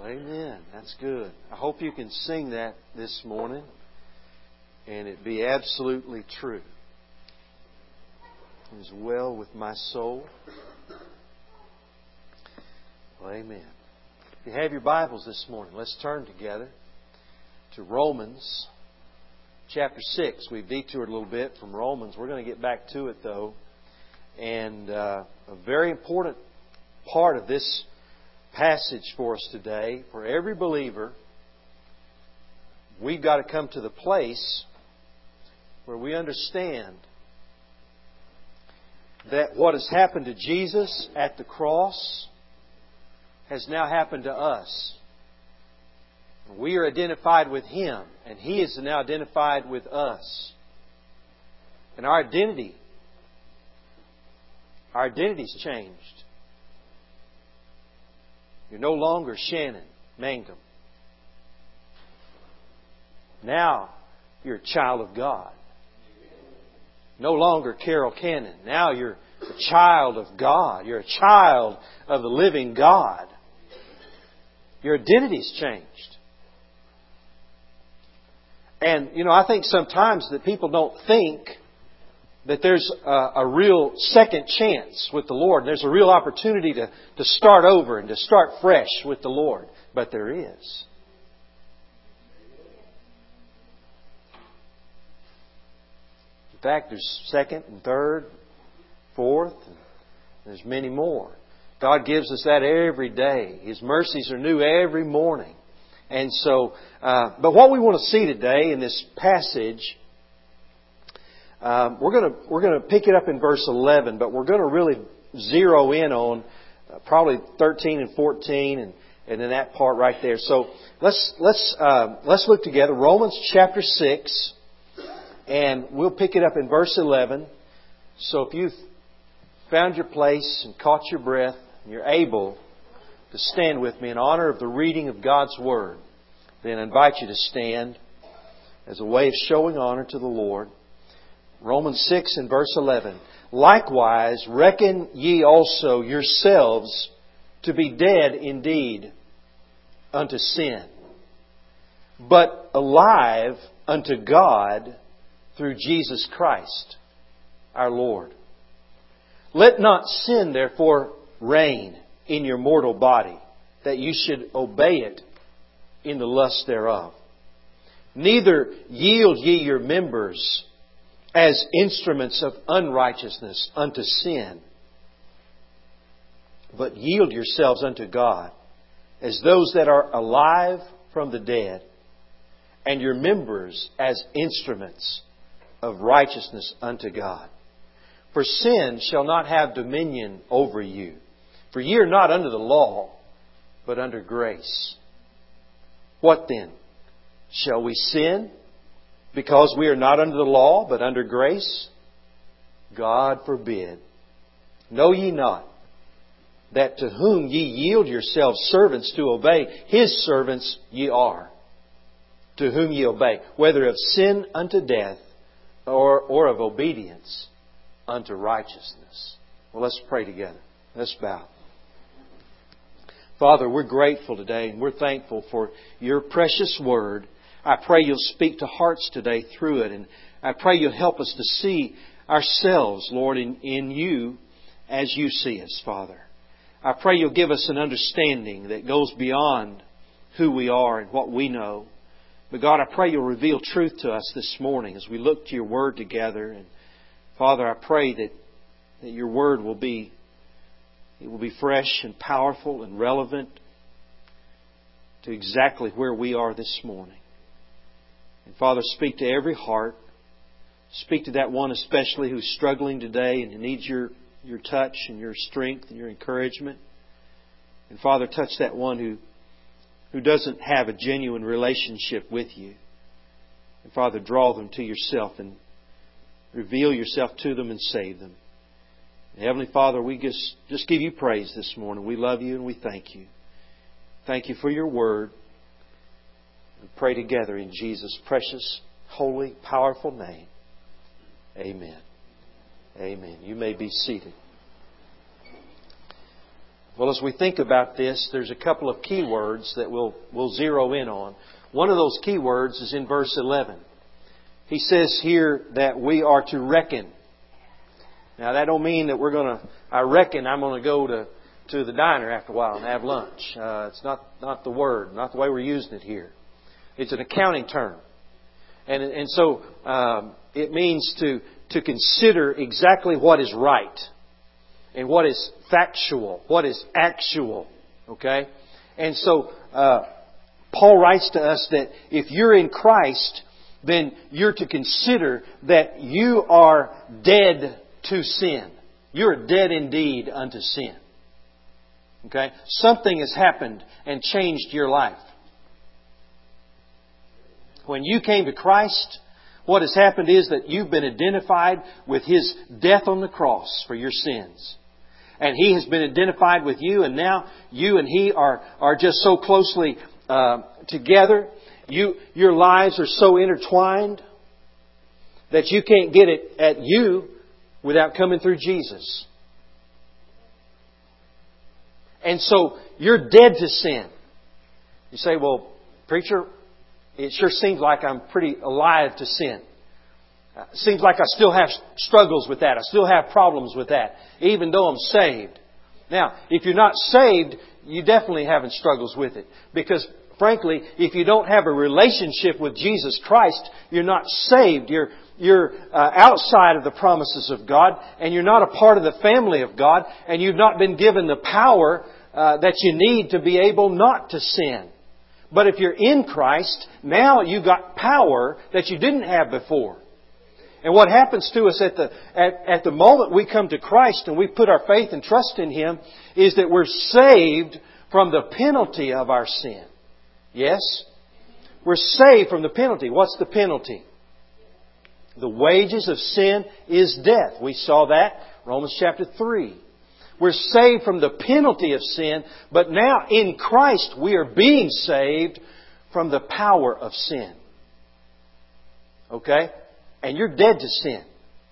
Well, amen. That's good. I hope you can sing that this morning and it be absolutely true. It is well with my soul. Well, amen. If you have your Bibles this morning, let's turn together to Romans chapter 6. We've detoured a little bit from Romans. We're going to get back to it, though. And a very important part of this passage for us today, for every believer, we've got to come to the place where we understand that what has happened to Jesus at the cross has now happened to us. We are identified with Him, and He is now identified with us. And our identity's changed. You're no longer Shannon Mangum. Now you're a child of God. No longer Carol Cannon. Now you're a child of God. You're a child of the living God. Your identity's changed. And, I think sometimes that people don't think that there's a real second chance with the Lord. There's a real opportunity to start over and to start fresh with the Lord. But there is. In fact, there's second and third, fourth, and there's many more. God gives us that every day. His mercies are new every morning. And so, but what we want to see today in this passage, we're going to pick it up in verse 11, but we're going to really zero in on probably 13 and 14 and in that part right there. So let's look together Romans chapter 6, and we'll pick it up in verse 11. So if you've found your place and caught your breath, and you're able to stand with me in honor of the reading of God's Word, then I invite you to stand as a way of showing honor to the Lord. Romans 6 and verse 11. Likewise, reckon ye also yourselves to be dead indeed unto sin, but alive unto God through Jesus Christ our Lord. Let not sin therefore reign in your mortal body, that you should obey it in the lust thereof. Neither yield ye your members as instruments of unrighteousness unto sin, but yield yourselves unto God as those that are alive from the dead, and your members as instruments of righteousness unto God. For sin shall not have dominion over you. For ye are not under the law, but under grace. What then? Shall we sin because we are not under the law, but under grace? God forbid. Know ye not that to whom ye yield yourselves servants to obey, His servants ye are, to whom ye obey, whether of sin unto death or of obedience unto righteousness. Well, let's pray together. Let's bow. Father, we're grateful today and we're thankful for Your precious Word. I pray You'll speak to hearts today through it. And I pray You'll help us to see ourselves, Lord, in You as You see us, Father. I pray You'll give us an understanding that goes beyond who we are and what we know. But God, I pray You'll reveal truth to us this morning as we look to Your Word together. And Father, I pray that Your Word will be fresh and powerful and relevant to exactly where we are this morning. And Father, speak to every heart. Speak to that one especially who's struggling today and needs Your touch and Your strength and Your encouragement. And Father, touch that one who doesn't have a genuine relationship with You. And Father, draw them to Yourself and reveal Yourself to them and save them. Heavenly Father, we just give You praise this morning. We love You and we thank You. Thank You for Your Word. We pray together in Jesus' precious, holy, powerful name. Amen. Amen. You may be seated. Well, as we think about this, there's a couple of key words that we'll zero in on. One of those key words is in verse 11. He says here that we are to reckon. Now, that don't mean that I reckon I'm going to go to the diner after a while and have lunch. It's not the word, not the way we're using it here. It's an accounting term. And so it means to consider exactly what is right and what is factual, what is actual. Okay? And so Paul writes to us that if you're in Christ, then you're to consider that you are dead to sin. You're dead indeed unto sin. Okay? Something has happened and changed your life. When you came to Christ, what has happened is that you've been identified with His death on the cross for your sins. And He has been identified with you, and now you and He are just so closely together. Your lives are so intertwined that you can't get it at you without coming through Jesus. And so you're dead to sin. You say, well, preacher, it sure seems like I'm pretty alive to sin. It seems like I still have struggles with that. I still have problems with that, even though I'm saved. Now, if you're not saved, you definitely having struggles with it. Because, frankly, if you don't have a relationship with Jesus Christ, you're not saved. You're outside of the promises of God, and you're not a part of the family of God, and you've not been given the power that you need to be able not to sin. But if you're in Christ, now you've got power that you didn't have before. And what happens to us at the moment we come to Christ and we put our faith and trust in Him is that we're saved from the penalty of our sin. Yes? We're saved from the penalty. What's the penalty? The wages of sin is death. We saw that, Romans chapter 3. We're saved from the penalty of sin, but now in Christ we are being saved from the power of sin. Okay? And you're dead to sin.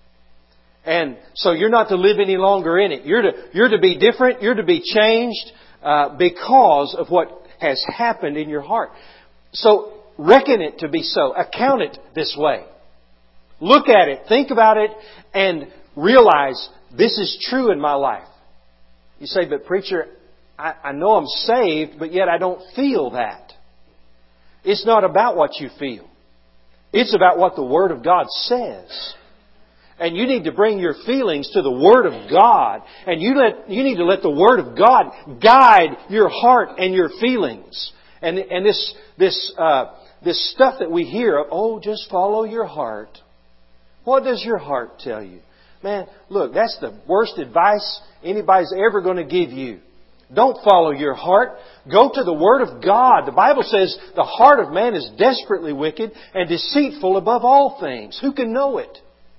And so you're not to live any longer in it. You're to be different. You're to be changed because of what has happened in your heart. So reckon it to be so. Account it this way. Look at it. Think about it. And realize this is true in my life. You say, but preacher, I know I'm saved, but yet I don't feel that. It's not about what you feel. It's about what the Word of God says. And you need to bring your feelings to the Word of God. And you need to let the Word of God guide your heart and your feelings. And this stuff that we hear, just follow your heart. What does your heart tell you? Man, look, that's the worst advice anybody's ever going to give you. Don't follow your heart. Go to the Word of God. The Bible says the heart of man is desperately wicked and deceitful above all things. Who can know it?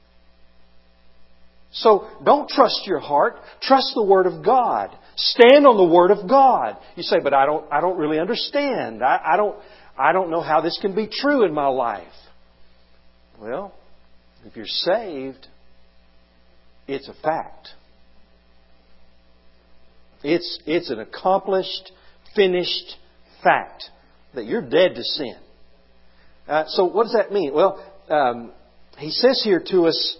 So don't trust your heart. Trust the Word of God. Stand on the Word of God. You say, but I don't really understand. I don't know how this can be true in my life. Well, if you're saved, it's a fact. It's an accomplished, finished fact that you're dead to sin. So what does that mean? Well, he says here to us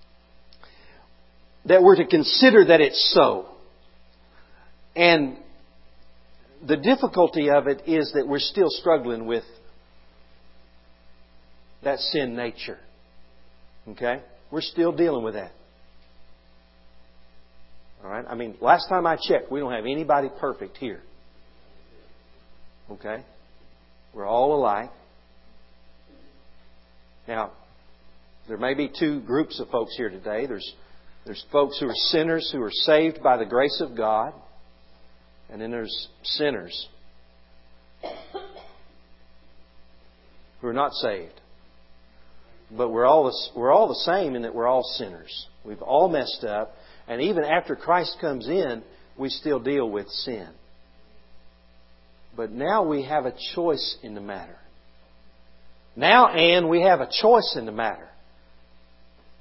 that we're to consider that it's so. And the difficulty of it is that we're still struggling with that sin nature. Okay? We're still dealing with that. All right? I mean, last time I checked, we don't have anybody perfect here. Okay? We're all alike. Now, there may be two groups of folks here today. There's folks who are sinners who are saved by the grace of God. And then there's sinners who are not saved. But we're all the same in that we're all sinners. We've all messed up. And even after Christ comes in, we still deal with sin. But now we have a choice in the matter. Now, Anne, we have a choice in the matter.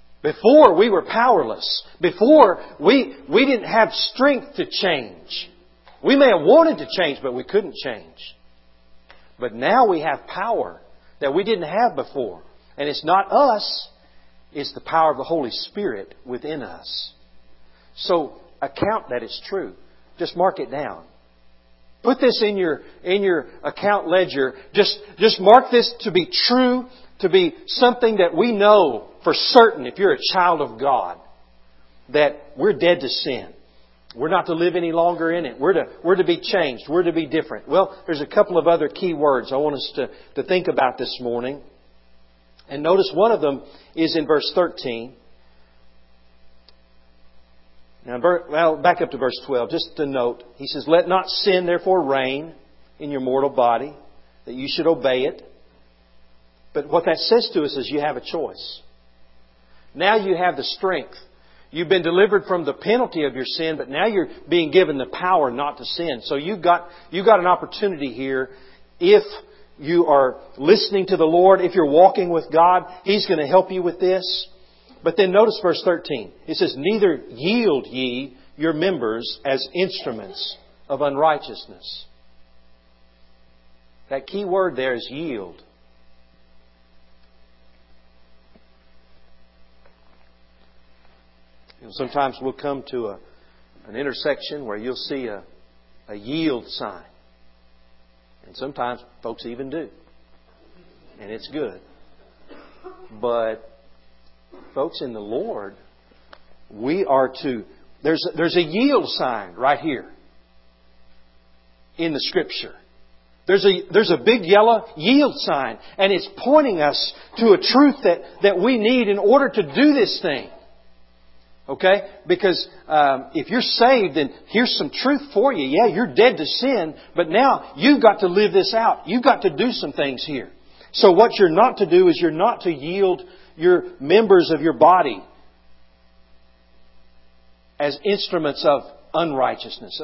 Before, we were powerless. Before, we didn't have strength to change. We may have wanted to change, but we couldn't change. But now we have power that we didn't have before. And it's not us, it's the power of the Holy Spirit within us. So account that it's true. Just mark it down. Put this in your account ledger. Just mark this to be true, to be something that we know for certain, if you're a child of God, that we're dead to sin. We're not to live any longer in it. We're to be changed. We're to be different. Well, there's a couple of other key words I want us to think about this morning. And notice one of them is in verse 13. Now, back up to verse 12, just to note. He says, "Let not sin therefore reign in your mortal body, that you should obey it." But what that says to us is you have a choice. Now you have the strength. You've been delivered from the penalty of your sin, but now you're being given the power not to sin. So you've got an opportunity here. If you are listening to the Lord, if you're walking with God, He's going to help you with this. But then notice verse 13. It says, "Neither yield ye your members as instruments of unrighteousness." That key word there is yield. Sometimes we'll come to an intersection where you'll see a yield sign. And sometimes folks even do. And it's good. But folks, in the Lord, we are to... There's a yield sign right here in the Scripture. There's a big yellow yield sign. And it's pointing us to a truth that we need in order to do this thing. Okay? Because if you're saved, then here's some truth for you. Yeah, you're dead to sin, but now you've got to live this out. You've got to do some things here. So what you're not to do is you're not to yield your members of your body as instruments of unrighteousness,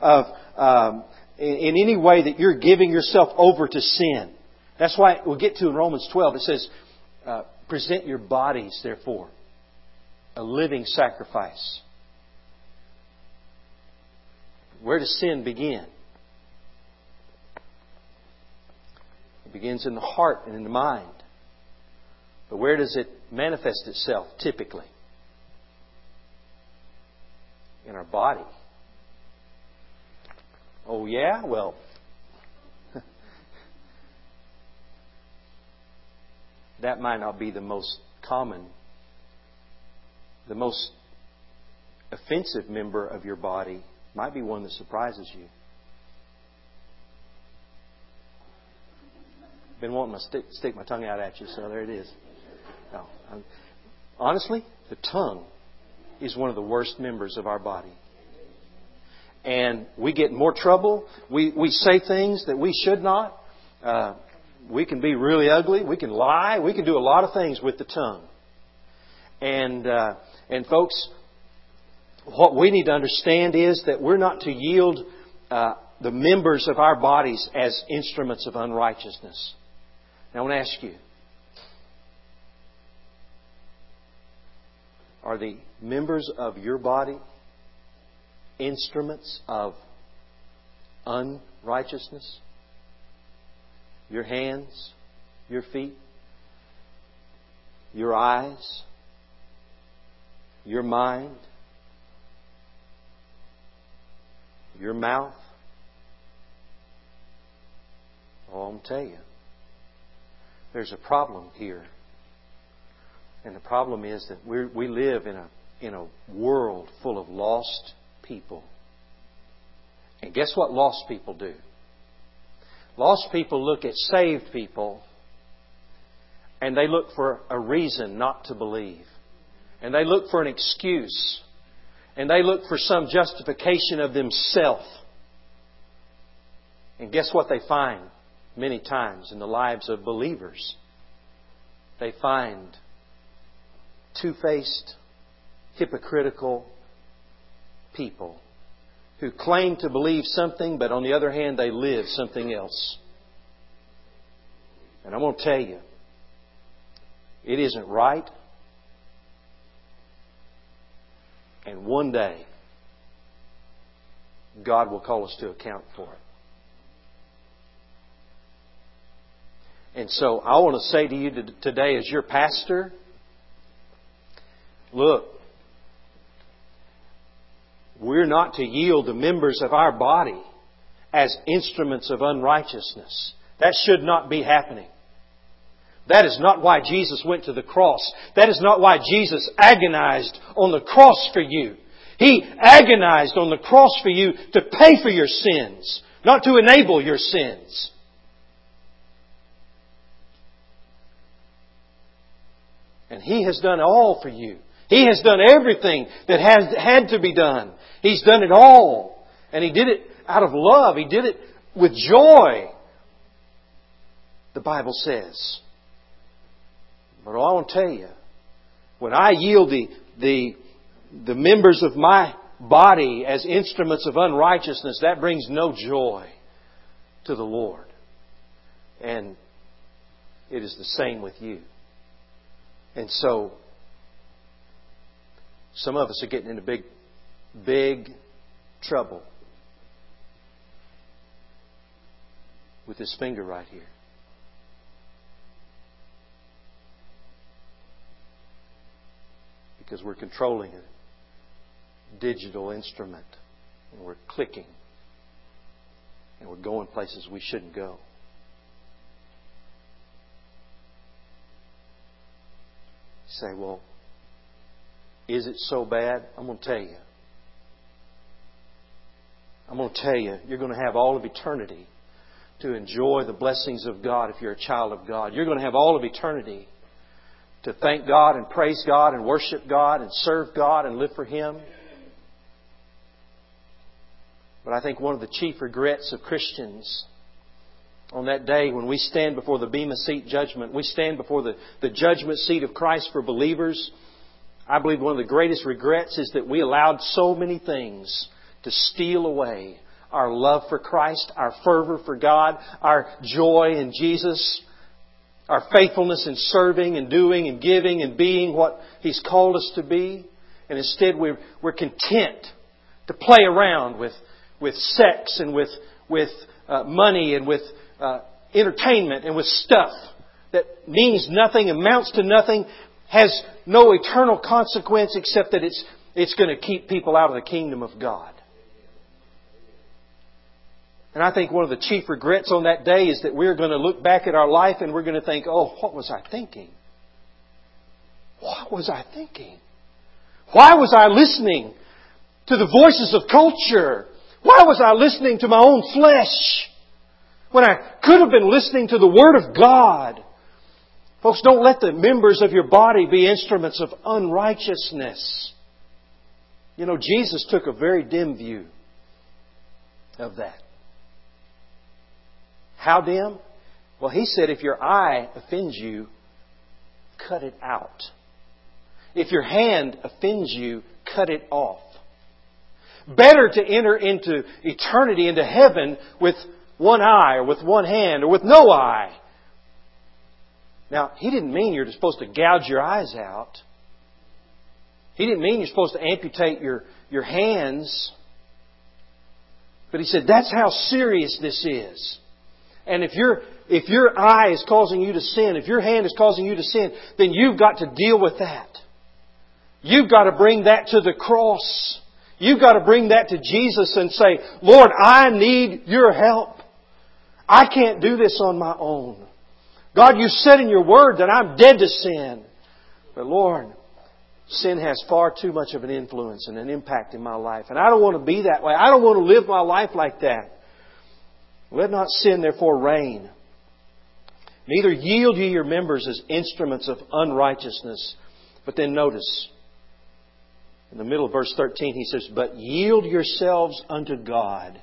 in any way that you're giving yourself over to sin. That's why we'll get to in Romans 12. It says, "Present your bodies, therefore, a living sacrifice." Where does sin begin? It begins in the heart and in the mind. But where does it manifest itself typically? In our body. Oh yeah? Well, that might not be the most common, the most offensive member of your body. Might be one that surprises you. Been wanting to stick my tongue out at you, so there it is. No, honestly, the tongue is one of the worst members of our body. And we get in more trouble. We say things that we should not. We can be really ugly. We can lie. We can do a lot of things with the tongue. And folks, what we need to understand is that we're not to yield the members of our bodies as instruments of unrighteousness. Now I want to ask you, are the members of your body instruments of unrighteousness? Your hands, your feet, your eyes, your mind, your mouth. Oh, I'm going to tell you, there's a problem here. And the problem is that we live in a world full of lost people. And guess what lost people do? Lost people look at saved people and they look for a reason not to believe. And they look for an excuse. And they look for some justification of themselves. And guess what they find many times in the lives of believers? They find two-faced, hypocritical people who claim to believe something, but on the other hand, they live something else. And I'm going to tell you, it isn't right. And one day, God will call us to account for it. And so I want to say to you today as your pastor, look, we're not to yield the members of our body as instruments of unrighteousness. That should not be happening. That is not why Jesus went to the cross. That is not why Jesus agonized on the cross for you. He agonized on the cross for you to pay for your sins, not to enable your sins. And He has done all for you. He has done everything that had to be done. He's done it all. And He did it out of love. He did it with joy, the Bible says. But I want to tell you, when I yield the members of my body as instruments of unrighteousness, that brings no joy to the Lord. And it is the same with you. And so, some of us are getting into big trouble with this finger right here. Because we're controlling a digital instrument. And we're clicking. And we're going places we shouldn't go. You say, well, is it so bad? I'm going to tell you. I'm going to tell you, you're going to have all of eternity to enjoy the blessings of God if you're a child of God. You're going to have all of eternity to thank God and praise God and worship God and serve God and live for Him. But I think one of the chief regrets of Christians on that day when we stand before the Bema Seat judgment, we stand before the judgment seat of Christ for believers. I believe one of the greatest regrets is that we allowed so many things to steal away our love for Christ, our fervor for God, our joy in Jesus, our faithfulness in serving and doing and giving and being what He's called us to be. And instead we're content to play around with sex and with money and with entertainment and with stuff that means nothing, amounts to nothing, has no eternal consequence except that it's going to keep people out of the kingdom of God. And I think one of the chief regrets on that day is that we're going to look back at our life and we're going to think, oh, what was I thinking? What was I thinking? Why was I listening to the voices of culture? Why was I listening to my own flesh when I could have been listening to the Word of God? Folks, don't let the members of your body be instruments of unrighteousness. You know, Jesus took a very dim view of that. How dim? Well, He said, if your eye offends you, cut it out. If your hand offends you, cut it off. Better to enter into eternity, into heaven, with one eye or with one hand or with no eye. Now, He didn't mean you're supposed to gouge your eyes out. He didn't mean you're supposed to amputate your hands. But He said that's how serious this is. And if your eye is causing you to sin, if your hand is causing you to sin, then you've got to deal with that. You've got to bring that to the cross. You've got to bring that to Jesus and say, Lord, I need Your help. I can't do this on my own. God, You said in Your Word that I'm dead to sin. But Lord, sin has far too much of an influence and an impact in my life. And I don't want to be that way. I don't want to live my life like that. Let not sin therefore reign. Neither yield ye your members as instruments of unrighteousness. But then notice, in the middle of verse 13, He says, but yield yourselves unto God.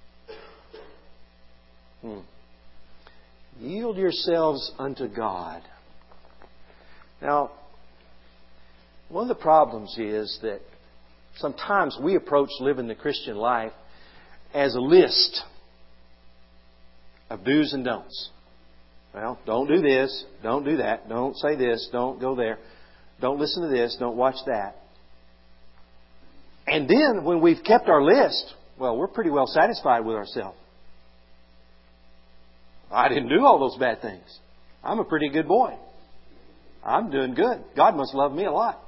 Yield yourselves unto God. Now, one of the problems is that sometimes we approach living the Christian life as a list of do's and don'ts. Well, don't do this, don't do that, don't say this, don't go there, don't listen to this, don't watch that. And then when we've kept our list, well, we're pretty well satisfied with ourselves. I didn't do all those bad things. I'm a pretty good boy. I'm doing good. God must love me a lot.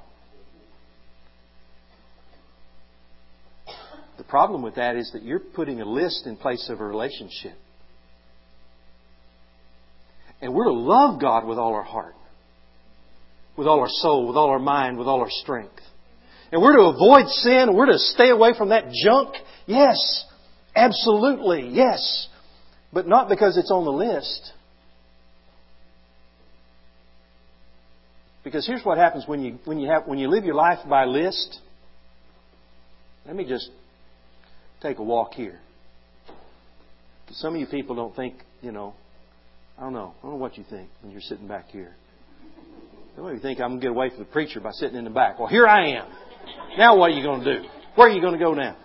The problem with that is that you're putting a list in place of a relationship. And we're to love God with all our heart, with all our soul, with all our mind, with all our strength. And we're to avoid sin. We're to stay away from that junk. Yes, absolutely, yes. But not because it's on the list. Because here's what happens when you live your life by list. Let me just take a walk here. Because some of you people don't think, I don't know what you think when you're sitting back here. Some of you think I'm going to get away from the preacher by sitting in the back. Well, here I am. Now what are you going to do? Where are you going to go now?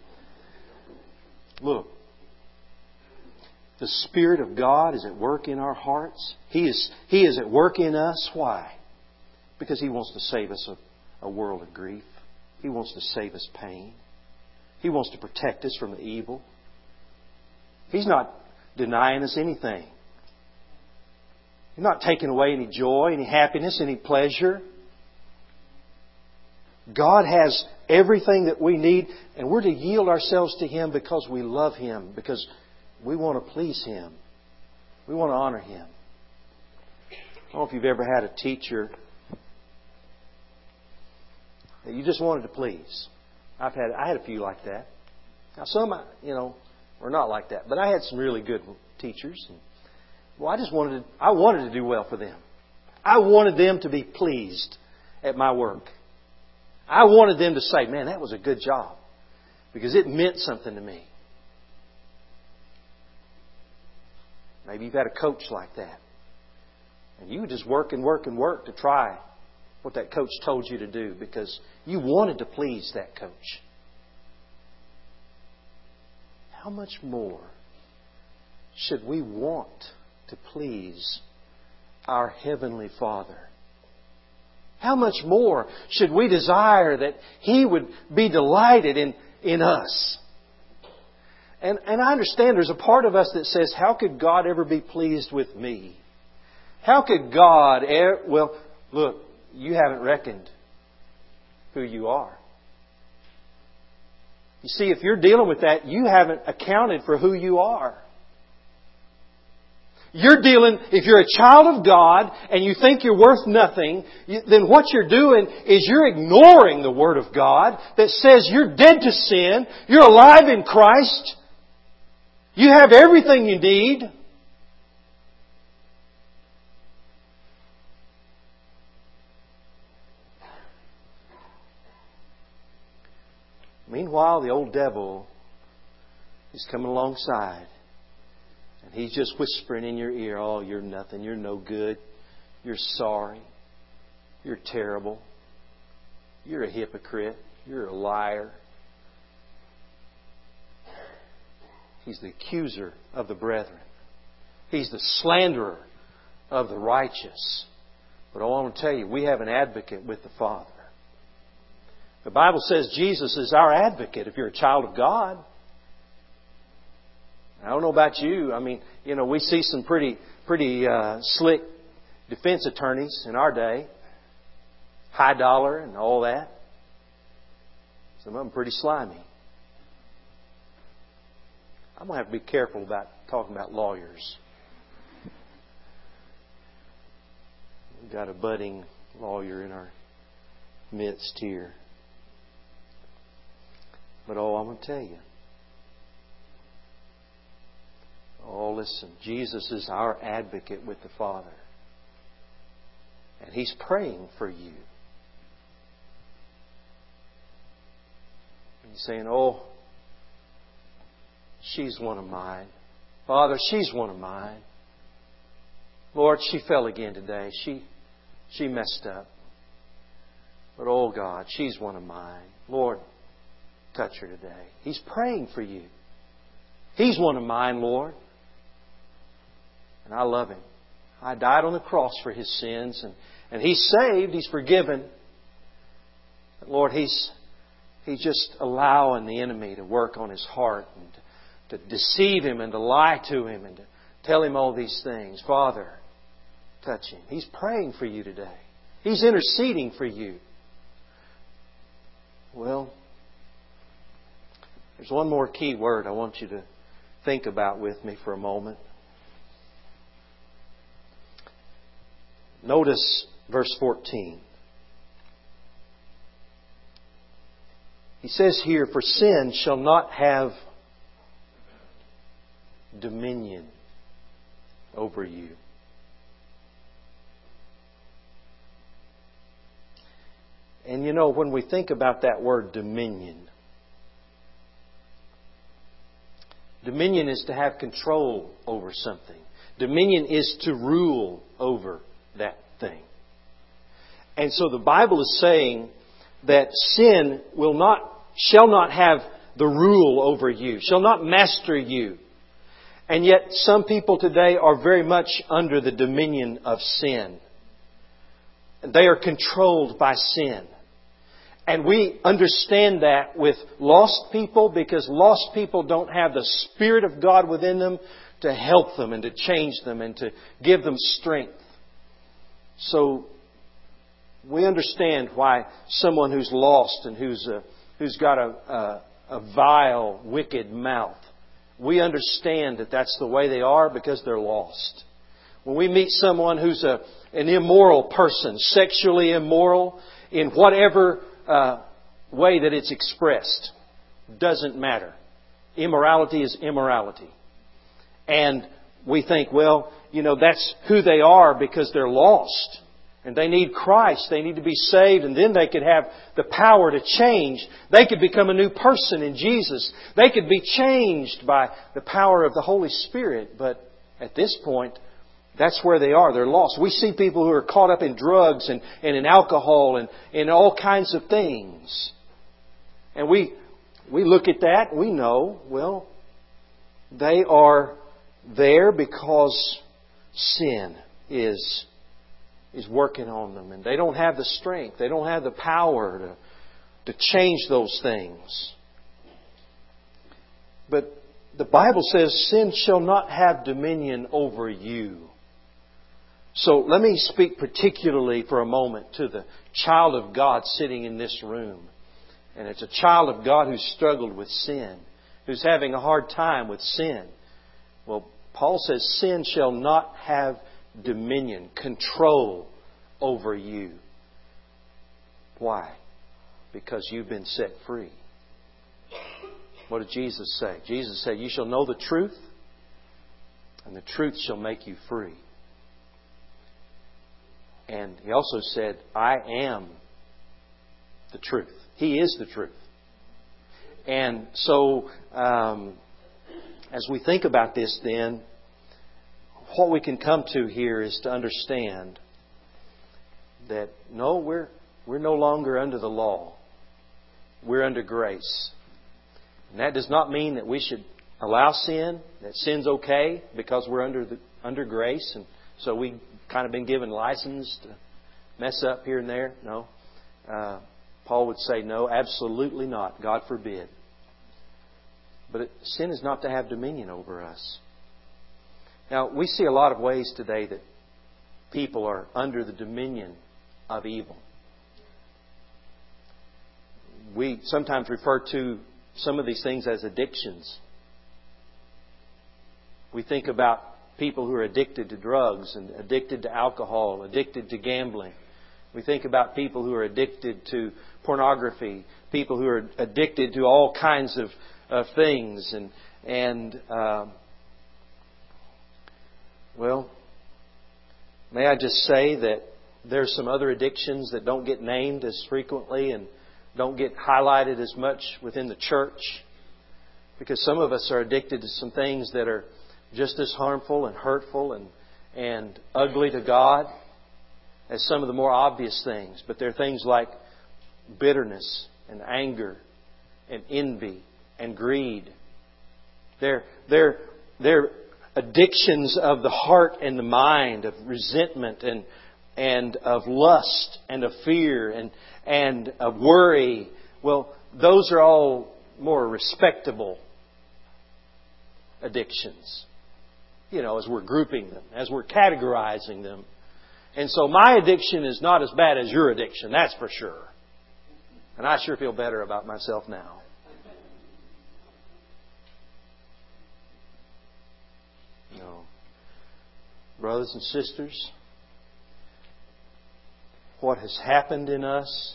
Look. The Spirit of God is at work in our hearts. He is at work in us. Why? Because He wants to save us a world of grief. He wants to save us pain. He wants to protect us from the evil. He's not denying us anything. He's not taking away any joy, any happiness, any pleasure. God has everything that we need, and we're to yield ourselves to Him because we love Him, because we want to please Him. We want to honor Him. I don't know if you've ever had a teacher that you just wanted to please. I had a few like that. Now some, were not like that, but I had some really good teachers. Well, I wanted to do well for them. I wanted them to be pleased at my work. I wanted them to say, "Man, that was a good job," because it meant something to me. Maybe you've had a coach like that. And you would just work and work and work to try what that coach told you to do because you wanted to please that coach. How much more should we want to please our Heavenly Father? How much more should we desire that He would be delighted in us? And I understand there's a part of us that says, how could God ever be pleased with me? How could God ever... Well, look, you haven't reckoned who you are. You see, if you're dealing with that, you haven't accounted for who you are. If you're a child of God and you think you're worth nothing, then what you're doing is you're ignoring the Word of God that says you're dead to sin, you're alive in Christ, you have everything you need. Meanwhile, the old devil is coming alongside. And he's just whispering in your ear, "Oh, you're nothing. You're no good. You're sorry. You're terrible. You're a hypocrite. You're a liar." He's the accuser of the brethren. He's the slanderer of the righteous. But I want to tell you, we have an advocate with the Father. The Bible says Jesus is our advocate if you're a child of God. I don't know about you. I mean, we see some pretty slick defense attorneys in our day. High dollar and all that. Some of them pretty slimy. I'm going to have to be careful about talking about lawyers. We've got a budding lawyer in our midst here. But I'm going to tell you. Listen. Jesus is our advocate with the Father. And He's praying for you. He's saying, "Oh, she's one of mine. Father, she's one of mine. Lord, she fell again today. She messed up. But oh God, she's one of mine. Lord, touch her today." He's praying for you. He's one of mine, Lord. And I love Him. I died on the cross for His sins. And He's saved. He's forgiven. But Lord, He's He's just allowing the enemy to work on his heart and to deceive him and to lie to him and to tell him all these things. Father, touch him. He's praying for you today. He's interceding for you. Well, there's one more key word I want you to think about with me for a moment. Notice verse 14. He says here, "For sin shall not have dominion over you." And you know, when we think about that word dominion, dominion is to have control over something. Dominion is to rule over that thing. And so the Bible is saying that sin shall not have the rule over you, shall not master you. And yet some people today are very much under the dominion of sin. They are controlled by sin. And we understand that with lost people, because lost people don't have the Spirit of God within them to help them and to change them and to give them strength. So we understand why someone who's lost and who's got a vile, wicked mouth, we understand that that's the way they are because they're lost. When we meet someone who's an immoral person, sexually immoral, in whatever way that it's expressed, doesn't matter. Immorality is immorality. And we think, well, you know, that's who they are because they're lost. And they need Christ. They need to be saved. And then they could have the power to change. They could become a new person in Jesus. They could be changed by the power of the Holy Spirit. But at this point, that's where they are. They're lost. We see people who are caught up in drugs and in alcohol and in all kinds of things. And we look at that and we know, well, they are there because sin is working on them. And they don't have the strength. They don't have the power to change those things. But the Bible says sin shall not have dominion over you. So let me speak particularly for a moment to the child of God sitting in this room. And it's a child of God who's struggled with sin, who's having a hard time with sin. Well, Paul says sin shall not have dominion, control over you. Why? Because you've been set free. What did Jesus say? Jesus said, "You shall know the truth, and the truth shall make you free." And He also said, "I am the truth." He is the truth. And so, as we think about this then, what we can come to here is to understand that no, we're no longer under the law. We're under grace. And that does not mean that we should allow sin, that sin's okay because we're under grace, and so we kind of been given license to mess up here and there. No. Paul would say no, absolutely not. God forbid. But sin is not to have dominion over us. Now, we see a lot of ways today that people are under the dominion of evil. We sometimes refer to some of these things as addictions. We think about people who are addicted to drugs and addicted to alcohol, addicted to gambling. We think about people who are addicted to pornography, people who are addicted to all kinds of things. Well, may I just say that there's some other addictions that don't get named as frequently and don't get highlighted as much within the church, because some of us are addicted to some things that are just as harmful and hurtful and ugly to God as some of the more obvious things. But they're things like bitterness and anger and envy and greed. They're addictions of the heart and the mind, of resentment and of lust and of fear and of worry. Well, those are all more respectable addictions. As we're grouping them, as we're categorizing them. And so my addiction is not as bad as your addiction, that's for sure. And I sure feel better about myself now. Brothers and sisters, what has happened in us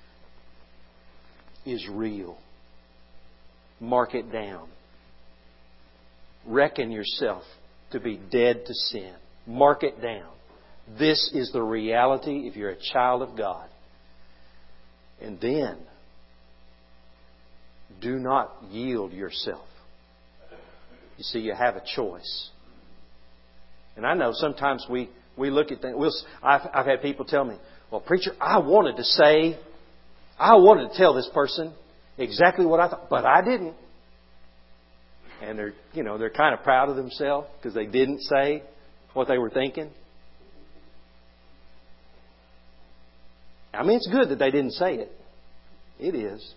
is real. Mark it down. Reckon yourself to be dead to sin. Mark it down. This is the reality if you're a child of God. And then, do not yield yourself. You see, you have a choice. And I know sometimes we look at things. I've had people tell me, well, preacher, I wanted to tell this person exactly what I thought, but I didn't. And they're kind of proud of themselves because they didn't say what they were thinking. I mean, it's good that they didn't say it. It is.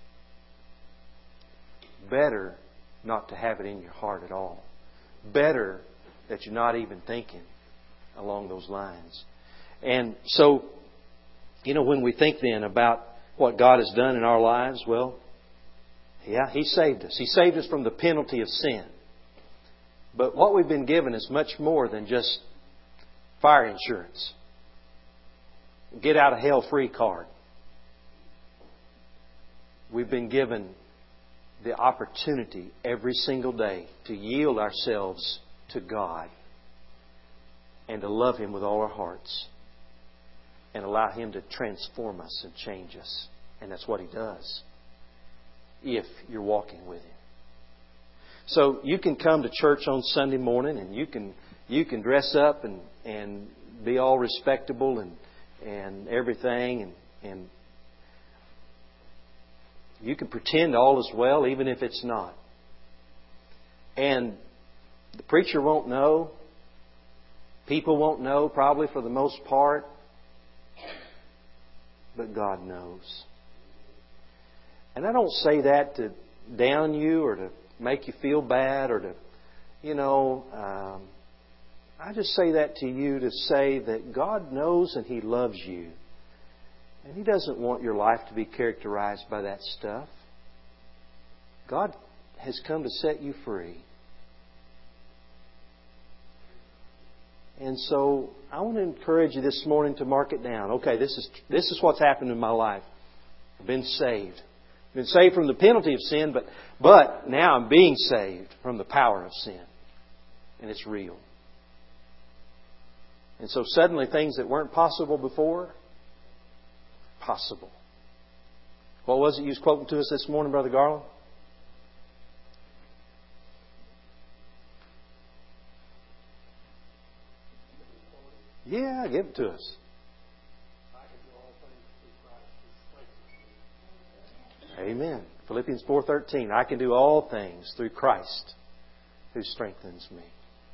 Better not to have it in your heart at all. Better that you're not even thinking along those lines. And so, when we think then about what God has done in our lives, well, yeah, He saved us. He saved us from the penalty of sin. But what we've been given is much more than just fire insurance. Get out of hell free card. We've been given the opportunity every single day to yield ourselves to God and to love Him with all our hearts and allow Him to transform us and change us. And that's what He does if you're walking with Him. So you can come to church on Sunday morning and you can dress up and be all respectable and everything and you can pretend all is well even if it's not. And the preacher won't know. People won't know probably for the most part. But God knows. And I don't say that to down you or to make you feel bad or to, I just say that to you to say that God knows and He loves you. And He doesn't want your life to be characterized by that stuff. God has come to set you free. And so I want to encourage you this morning to mark it down. Okay, this is what's happened in my life. I've been saved. I've been saved from the penalty of sin, but now I'm being saved from the power of sin. And it's real. And so suddenly things that weren't possible before, possible. What was it you was quoting to us this morning, Brother Garland? Yeah, give it to us. Amen. Philippians 4:13. I can do all things through Christ who strengthens me.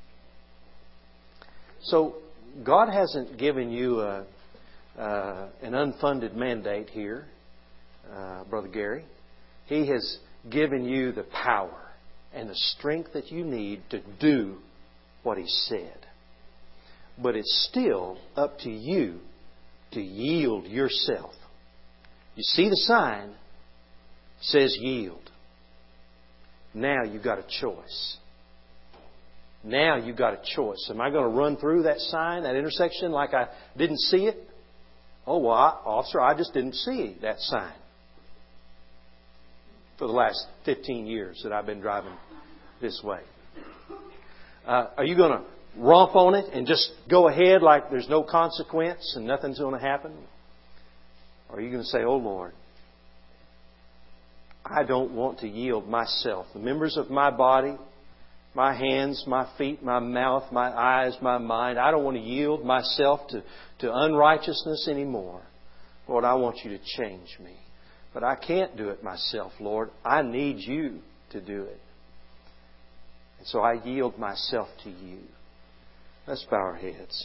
So God hasn't given you an unfunded mandate here, Brother Gary. He has given you the power and the strength that you need to do what He said. But it's still up to you to yield yourself. You see the sign says yield. Now you've got a choice. Now you've got a choice. Am I going to run through that sign, that intersection, like I didn't see it? Oh, well, officer, I just didn't see that sign for the last 15 years that I've been driving this way. Are you going to romp on it and just go ahead like there's no consequence and nothing's going to happen? Or are you going to say, oh, Lord, I don't want to yield myself, the members of my body, my hands, my feet, my mouth, my eyes, my mind. I don't want to yield myself to unrighteousness anymore. Lord, I want You to change me. But I can't do it myself, Lord. I need You to do it. And so I yield myself to You. Let's bow our heads.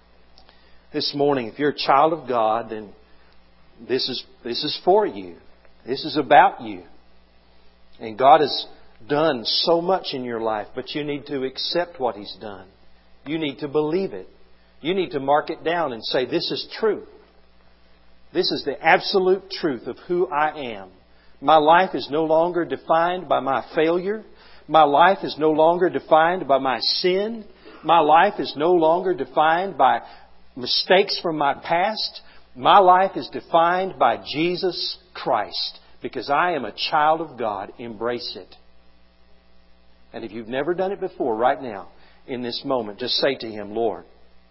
This morning, if you're a child of God, then this is for you. This is about you. And God has done so much in your life, but you need to accept what He's done. You need to believe it. You need to mark it down and say, this is true. This is the absolute truth of who I am. My life is no longer defined by my failure. My life is no longer defined by my sin. My life is no longer defined by mistakes from my past. My life is defined by Jesus Christ. Because I am a child of God. Embrace it. And if you've never done it before, right now, in this moment, just say to Him, Lord,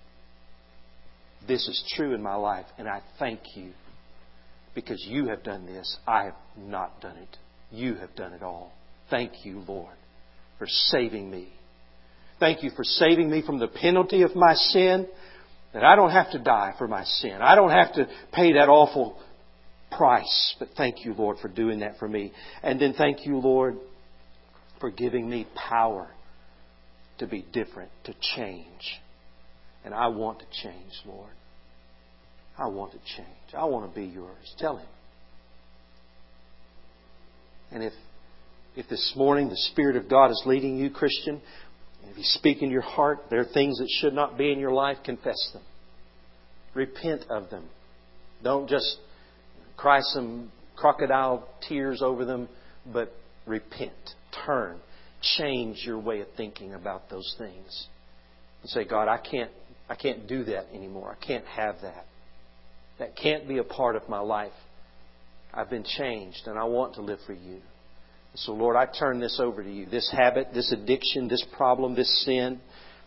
this is true in my life, and I thank You. Because You have done this. I have not done it. You have done it all. Thank You, Lord, for saving me. Thank You for saving me from the penalty of my sin, that I don't have to die for my sin. I don't have to pay that awful price. But thank You, Lord, for doing that for me. And then thank You, Lord, for giving me power to be different, to change. And I want to change, Lord. I want to change. I want to be Yours. Tell Him. And if this morning the Spirit of God is leading you, Christian, if He's speaking in your heart, there are things that should not be in your life, confess them. Repent of them. Don't just cry some crocodile tears over them, but repent. Turn. Change your way of thinking about those things. And say, God, I can't do that anymore. I can't have that. That can't be a part of my life. I've been changed and I want to live for You. So, Lord, I turn this over to You. This habit, this addiction, this problem, this sin,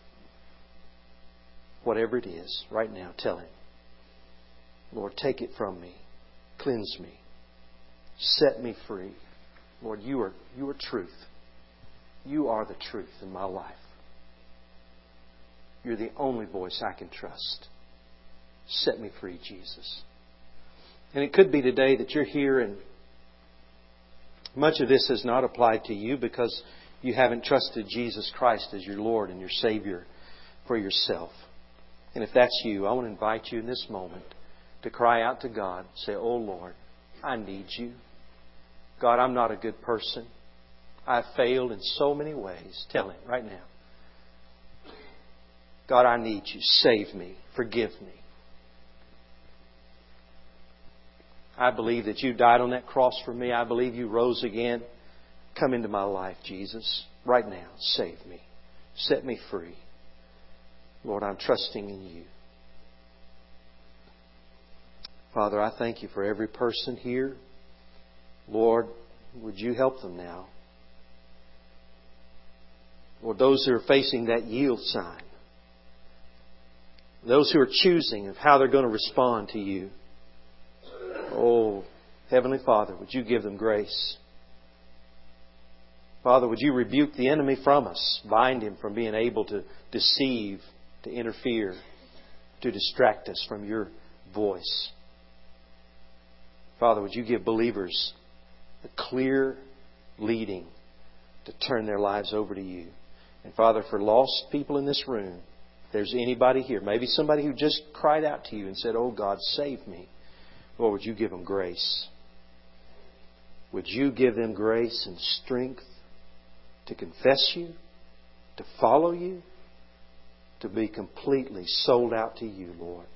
whatever it is, right now, tell Him, Lord, take it from me. Cleanse me. Set me free. Lord, You are truth. You are the truth in my life. You're the only voice I can trust. Set me free, Jesus. And it could be today that you're here and much of this has not applied to you because you haven't trusted Jesus Christ as your Lord and your Savior for yourself. And if that's you, I want to invite you in this moment to cry out to God. Say, oh Lord, I need You. God, I'm not a good person. I've failed in so many ways. Tell Him right now. God, I need You. Save me. Forgive me. I believe that You died on that cross for me. I believe You rose again. Come into my life, Jesus. Right now, save me. Set me free. Lord, I'm trusting in You. Father, I thank You for every person here. Lord, would You help them now? Lord, those who are facing that yield sign. Those who are choosing of how they're going to respond to You. Oh, Heavenly Father, would You give them grace? Father, would You rebuke the enemy from us? Bind him from being able to deceive, to interfere, to distract us from Your voice. Father, would You give believers a clear leading to turn their lives over to You? And Father, for lost people in this room, if there's anybody here, maybe somebody who just cried out to You and said, oh God, save me. Lord, would You give them grace? Would You give them grace and strength to confess You, to follow You, to be completely sold out to You, Lord?